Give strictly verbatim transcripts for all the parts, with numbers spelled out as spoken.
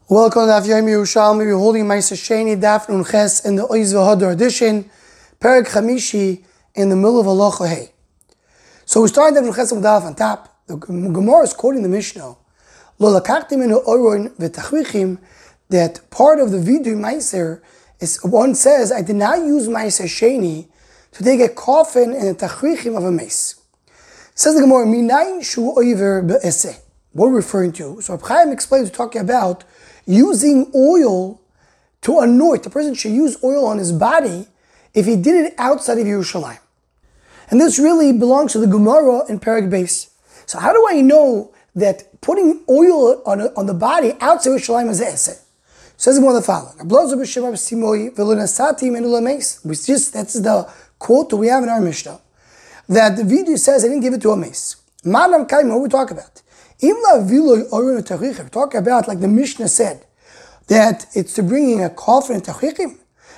Welcome to Daf Yomi Yerushalmi. We're holding Ma'aser Sheni Daf Nun Ches in the Oiz V'Hadar edition, Perek Chamishi in the middle of Halacha Hey. So we're starting Daf Nun Ches with Daf on top. The Gemara is quoting the Mishnah, Lo lakachtim minu oron v'tachrichim, that part of the Vidui Ma'aser is, one says, I did not use Ma'aser Sheni to take a coffin and a tachrichim of a mace. Says the Gemara, Minayin shu oiver be'eseh. What we're referring to. So Reb Chaim explains, we're talking about using oil to anoint. The person should use oil on his body if he did it outside of Yerushalayim. And this really belongs to the Gemara in Perek Beis. So how do I know that putting oil on, on the body outside Yerushalayim is eseh? Says the following. We just, that's the quote that we have in our Mishnah. That the Vidui says, I didn't give it to a mace. What do we talk about? We're talking about, like the Mishnah said, that it's to bringing a coffin and tachichim.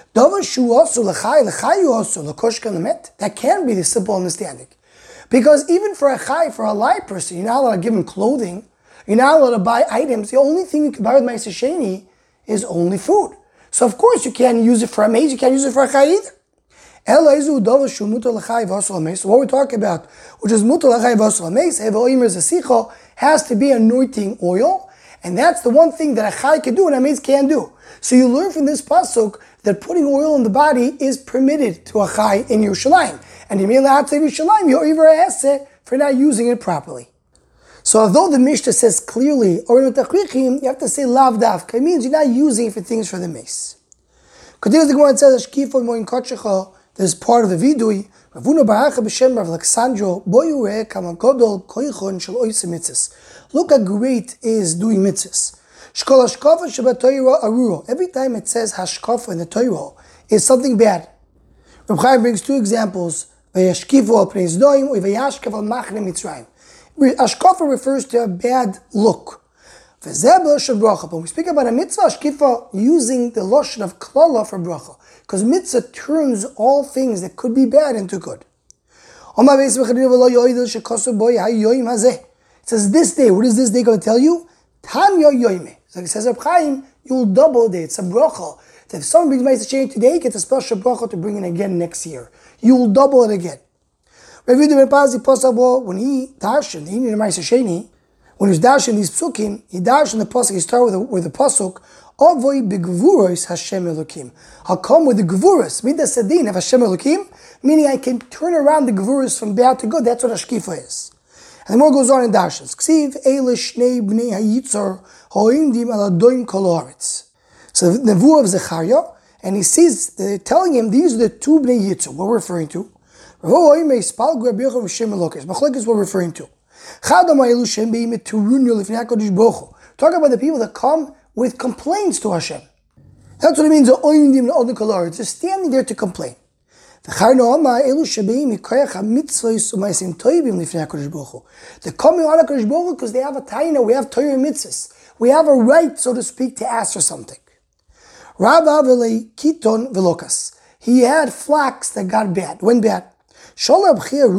That can be the simple understanding. Because even for a chai, for a live person, you're not allowed to give him clothing, you're not allowed to buy items. The only thing you can buy with Ma'aser Sheni is only food. So of course you can't use it for a mace, you can't use it for a chai either. So what we're talking about, which is mutal l'chai v'asur l'meis, has to be anointing oil, and that's the one thing that a chai can do and a mace can't do. So you learn from this pasuk that putting oil on the body is permitted to a chai in Yerushalayim, and you may not say Yerushalayim, you're over eseh for not using it properly. So although the Mishnah says clearly, or you have to say lav davka, it means you're not using it for things for the mace. Continues the Gemara and says, this is part of the Vidui. Ravuna Baracha b'Shem Rav Alexandro Boyu Re'eh Kama Godol Koichon Shel Oisei Mitzvos. Look how great is doing mitzvahs. Shkol Hashkafa Shebatorah Aruro. Every time it says Hashkafa in the Torah, is something bad. Reb Chaim brings two examples. Vayashkifu al Pnei Zdoim or Vayashkav al Machne Mitzrayim. Hashkafa refers to a bad look. When we speak about a mitzvah, Hashkifa using the lotion of klala for bracha. Because mitzvah turns all things that could be bad into good. It says this day, what is this day going to tell you? Tanya yoime. So it says, Reb Chaim, you'll double a day. It's a bracha. If someone brings Ma'aser Sheni today, get a special bracha to bring it again next year. You'll double it again. When he darshan, he needed Ma'aser Sheni, when he was darshan these psukim, he darshan the pasuk, he started with the, with the pasuk, Avoy begvuros Hashem Elokim. I'll come with the gvuros, midas adin of Hashem Elokim, meaning I can turn around the gvuros from bad to good. That's what Hashkifa is. And the more goes on in Darshans. Ksiv eilish shnei bnei hayitzor hoimdim aladoim kol haaretz. So the nevuah of Zechariah, and he sees, they're telling him, these are the two bnei yitzor, what we're referring to. Machlokes is what we're referring to. Talking about the people that come with complaints to Hashem. That's what it means, just standing there to complain. They're coming on HaKadosh Baruch Hu because they have a taina, we have Torah mitzvahs. We have a right, so to speak, to ask for something. He had flax that got bad, went bad. So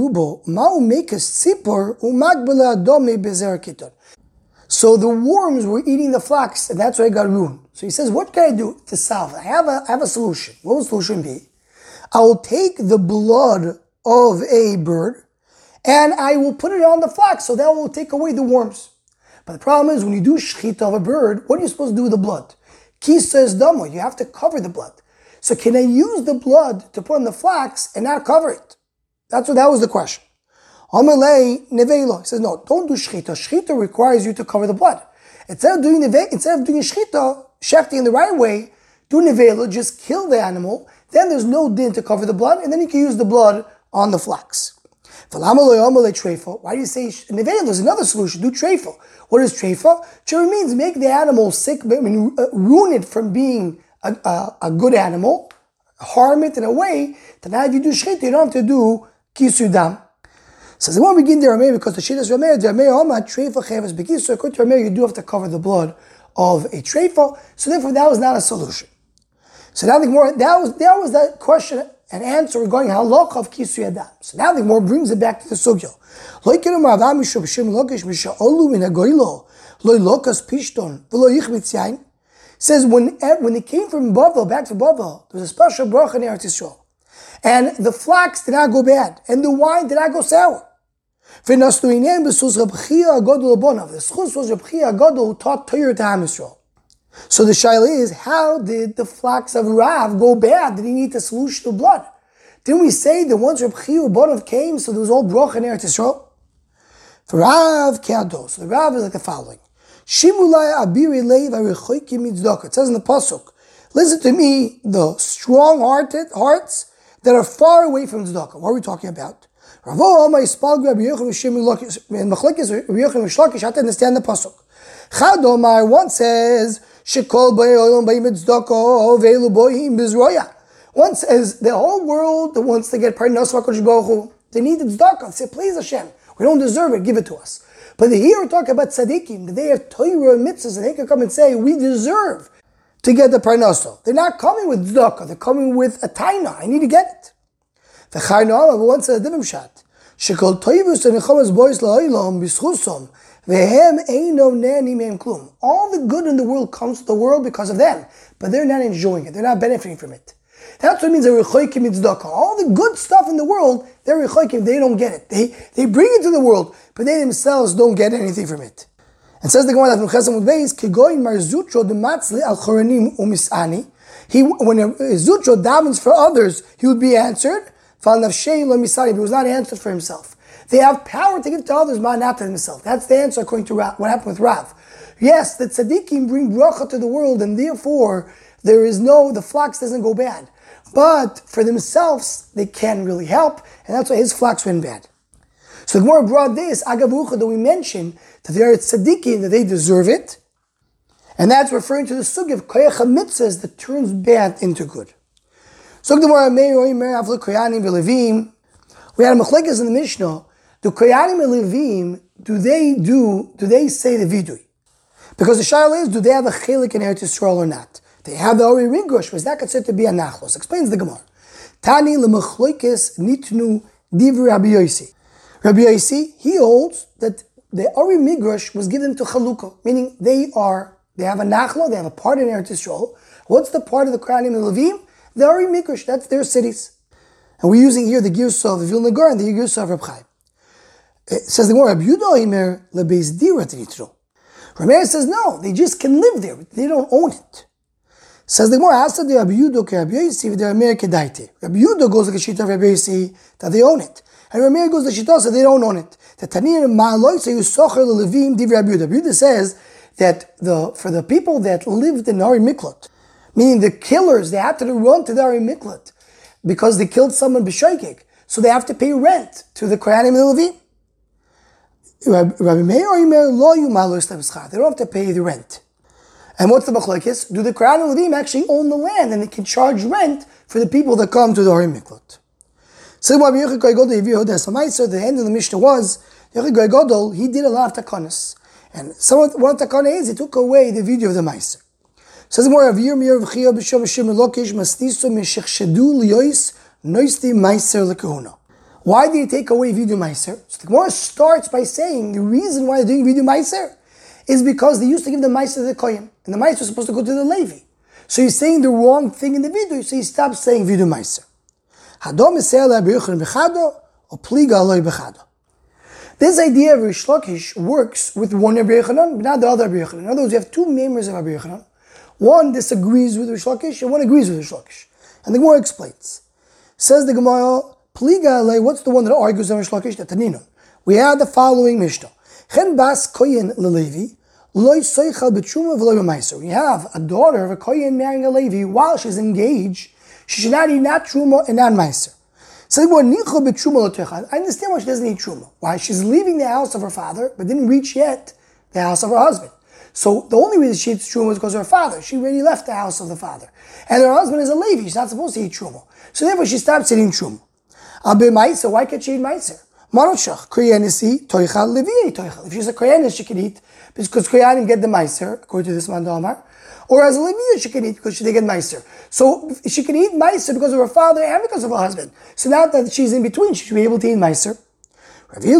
the worms were eating the flax, and that's why it got ruined. So he says, what can I do to solve it? I have a, I have a solution. What will the solution be? I will take the blood of a bird, and I will put it on the flax, so that will take away the worms. But the problem is, when you do shechita of a bird, what are you supposed to do with the blood? Kisa is damo, you have to cover the blood. So can I use the blood to put on the flax and not cover it? That's what, that was the question. Amalei nevelo. He says, no, don't do shechita. Shechita requires you to cover the blood. Instead of doing neve, instead of doing shechita, shechting in the right way, do nevelo, just kill the animal. Then there's no din to cover the blood, and then you can use the blood on the flax. Why do you say nevelo? There's another solution. Do treifa. What is treifa? Treifa means make the animal sick, I mean, ruin it from being a, a, a good animal, harm it in a way that now if you do shechita, you don't have to do kisudam. So they won't begin there because the shittas Rameh, the Rameh Hama, treifa cheves begis. So according to Rameh, you do have to cover the blood of a treifa. So therefore, that was not a solution. So now the more that was that was that question and answer regarding halakha of kisui adam. So now the more brings it back to the sugya. Loikeru ma'avam mishu b'shem lokish misha olu min hagoylo loy lokas pishton v'lo yichmitz yain. says when, when they came from Bavel, back to Bavel, there was a special bracha in Eretz Yisrael. And the flax did not go bad, and the wine did not go sour. The schus was Reb Chia Agadol who taught Torah to Am Yisrael. So the shaila is, how did the flax of Rav go bad? Did he need the solution of blood? Didn't we say that once Reb Chia Agadol came, so there was all bracha in Eretz Yisrael? For Rav Keado, so the Rav is like the following. Shimulai abiri leiv arichoikim mitzdaka. It says in the pasuk, listen to me, the strong-hearted hearts that are far away from tzedakah. What are we talking about? Ravo Amar Yispalgu Rabbi Yochanan Shimon Lakish in Machlekes Rabbi Yochanan Shlokish. I have to understand the pasuk. Chad Omar one says Shekol Ba'olam Ba'im Tzedakah Veilu Boim Bizroya. One says the whole world that wants to get parnas from HaKadosh Baruch Hu, they need the tzedakah. Say, please Hashem, we don't deserve it, give it to us. But here we're talking about tzaddikim, that they have Torah and mitzvahs, and they can come and say, we deserve to get the parnaso. They're not coming with tzedakah, they're coming with a taina. I need to get it. The Chayna Amma once said a different shot. Shekol toivus and nechamas bois la'olam b'schusom vehem eino nani mehem klum. All the good in the world comes to the world because of them, but they're not enjoying it. They're not benefiting from it. That's what it means they're rechoikim tzedakah. All the good stuff in the world, they're rechoikim. They don't get it. They they bring it to the world, but they themselves don't get anything from it. And says the Gemara that from Chesam Udbeis, Kigoyin marzutro dematzli al choranim umisani. He when a zutro davens for others, he would be answered. But he was not answered for himself. They have power to give to others, but not to themselves. That's the answer according to Rav. What happened with Rav? Yes, the tzaddikim bring bracha to the world, and therefore there is no, the flax doesn't go bad. But for themselves, they can't really help, and that's why his flax went bad. So the Gemara brought this, Agavucha, that we mentioned, that they are tzaddikim, that they deserve it, and that's referring to the sugi of koyach mitzvahs that turns bad into good. So the Gemara Meir Meir Avle Koyanim Levim. We had a machlekes in the Mishnah. Do Koyanim and Levim, do they do do they say the vidui? Because the shaila is, do they have a chelik in Eretz Yisrael or not? They have the Ori Ringush, was that considered to be a nachlos? Explains the Gemara. Tani lemachlekes nitnu divri Rabbi Yosi. Rabbi Yosi, he holds that the Ori Migrush was given to Chalukah, meaning they are they have a nachlo, they have a part in Eretz Yisrael. What's the part of the Koyanim and Levim? The Ori Migrush, that's their cities. And we're using here the gears of Vilna Gaon and the gears of Reb Chaim. It says the Gemara, Reb Yudah Imer lebeis dira t'nitro. Rameir says no, they just can live there, but they don't own it. Says the Gemara, Asa de Reb Yudah ke Reb Yosi v'de Rameir kedaite. Reb Yudah goes to the Shita of Reb Yosi that they own it, and Rameir goes to the Shita so they don't own it. The Tanir Ma'aloi say Yusocher leLevim div Reb Yudah. Reb Yudah says that the for the people that lived in Ori Miklot, meaning the killers, they had to run to the Ori Miklat because they killed someone b'shoikik. So they have to pay rent to the Koyanim and the Levim. Rabbi Meir Omer lo yumalu schar. They don't have to pay the rent. And what's the machlokes? Do the Koyanim and Levim actually own the land and they can charge rent for the people that come to the Ori Miklat? So Rabbi Yochanan Gadol the end of the Mishnah was Yochanan Gadol, he did a lot of takanas. And some of, one of the takana is he took away the video of the Meiser. Says more of Yir Mir V'Chia B'Shem Hashem Elokish Masniso Meshechshedu Liyois Noisti Meiser Lekahuna. Why did he take away video Meiser? So the Gemara starts by saying the reason why they're doing video Meiser is because they used to give the Meiser to the Kohen, and the Meiser was supposed to go to the Levi. So he's saying the wrong thing in the video, so he stops saying video Meiser. Hadom Esel Rabbi Yochanan B'Chado or Pliga Aloi B'Chado. This idea of Rish Lakish works with one Rabbi Yochanan, but not the other Rabbi Yochanan. In other words, you have two members of Rabbi Yochanan. One disagrees with Rish Lakish and one agrees with Rish Lakish. And the Gemara explains. Says the Gemara, Pliga alei, what's the one that argues on Rish Lakish? The Tanina. We have the following Mishnah. Chen bas kohen lelevi, loy soichal b'tshuma v'loy b'maiser. We have a daughter of a kohen marrying a Levi while she's engaged. She should not eat not truma and not meiser. So the Gemara, nicho b'tshuma l'techad. I understand why she doesn't eat truma. Why? She's leaving the house of her father, but didn't reach yet the house of her husband. So the only reason she eats truma is because of her father. She already left the house of the father. And her husband is a Levi. She's not supposed to eat truma. So therefore she stops eating truma. Abe meiser, why can't she eat meiser? Manoshach, koyanisi, toichal, levi, toichal. If she's a koyanis, she can eat because koyanim get the meiser, according to this man Damar. Or as a Levi, she can eat because they get meiser. So she can eat meiser because of her father and because of her husband. So now that she's in between, she should be able to eat meiser. So said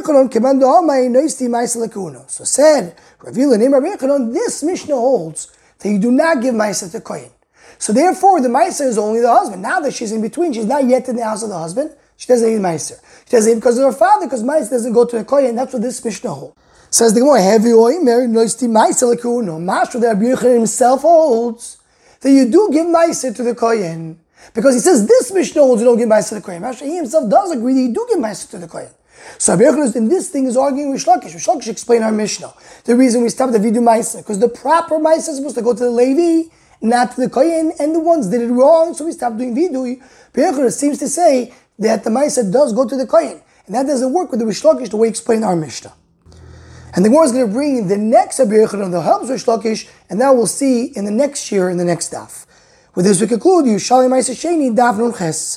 Rav Hila name Rabbi Yochanan, this Mishnah holds that you do not give Maisa to Kohen. So therefore, the Maisa is only the husband. Now that she's in between, she's not yet in the house of the husband, she doesn't need Maisa. She doesn't need because of her father, because Maisa doesn't go to the Kohen. That's what this Mishnah holds. Says the Gemara, have you married Noisti Maisa Lekuno? Mashra, that Rabbi Yochanan himself holds that you do give Maisa to the Kohen. Because he says this Mishnah holds you don't give Maisa to the Kohen. Mashra, he himself does agree that you do give Maisa to the Kohen. So Rabbi Yochanan in this thing is arguing with Shlakish. Shlakish explained our Mishnah. The reason we stopped the Vidu Maisa, because the proper Maisa is supposed to go to the Levi, not to the Kohen, and the ones did it wrong, so we stopped doing Vidu. Rabbi Yochanan seems to say that the Maisa does go to the Kohen. And that doesn't work with the Rish Lakish the way he explained our Mishnah. And the Gemara is going to bring the next Rabbi Yochanan that helps Rish Lakish, and that we'll see in the next year, in the next daf. With this we conclude, Yushalei Maisa Sheni, Daf Nun Ches.